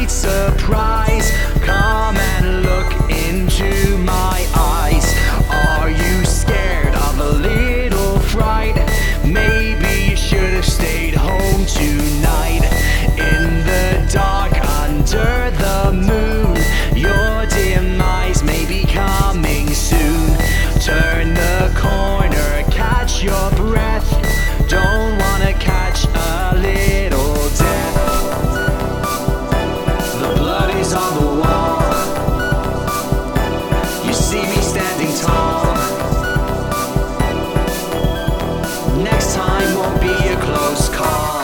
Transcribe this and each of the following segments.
night surprise. Come and look into my eyes. Are you scared of a little fright? Maybe you should have stayed home tonight. In the dark under the moon, your demise may be coming soon. Turn the corner, catch your breath. Don't wanna catch a little death. The blood is on the wall. You see me standing tall. Next time won't be a close call.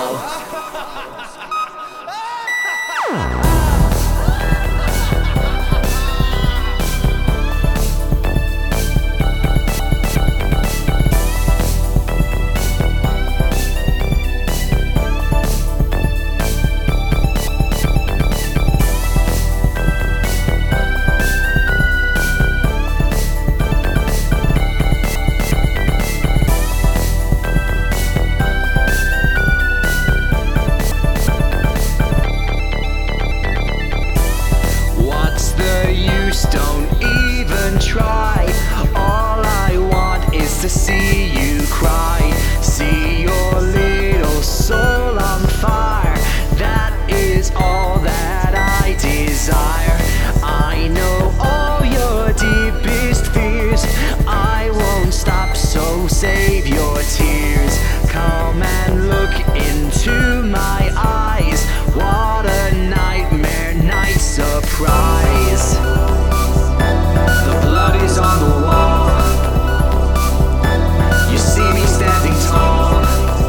Don't even try. All I want is to see you cry. See your little soul on fire. That is all that I desire. I know all your deepest fears. I won't stop, so save your tears. Come and look into my eyes. What a nightmare night surprise. On the wall, you see me standing tall.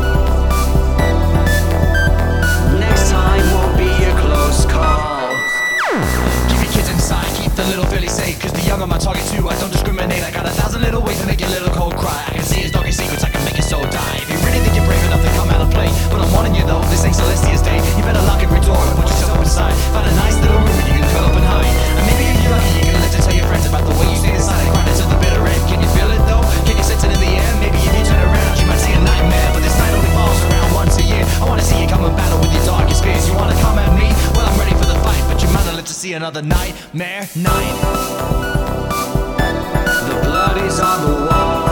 Next time won't be a close call. Keep your kids inside, keep the little Billy safe, cause the young are my target too. I don't discriminate, I got 1,000 little ways to make your little cold cry. I can see his darkest secrets, I can make your soul die. If you really think you're brave enough to come out and play, but I'm warning you though, this ain't Celestia's day. You better lock every door and put yourself inside. Find a nice little room where you can curl up and hide. And maybe if you're lucky, you can let to tell your friends about the way you stayed inside and cried until the bitter end. Can you feel it though? Can you sense it in the air? Maybe if you turn around, you might see a nightmare. But this night only falls around once a year. I wanna see you come and battle with your darkest fears. You wanna come at me? Well, I'm ready for the fight, but you might not live to see another nightmare night. The blood is on the wall.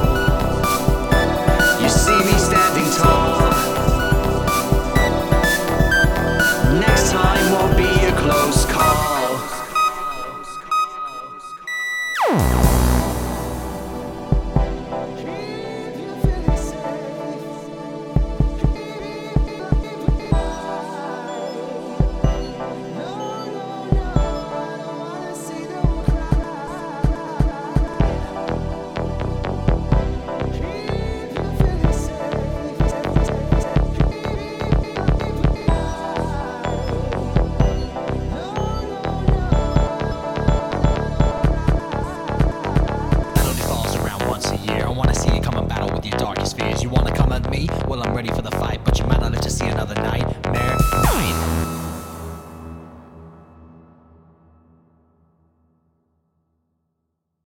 You see me standing tall. Next time won't be a close call. You wanna come at me? Well, I'm ready for the fight, but you might not live to see another night.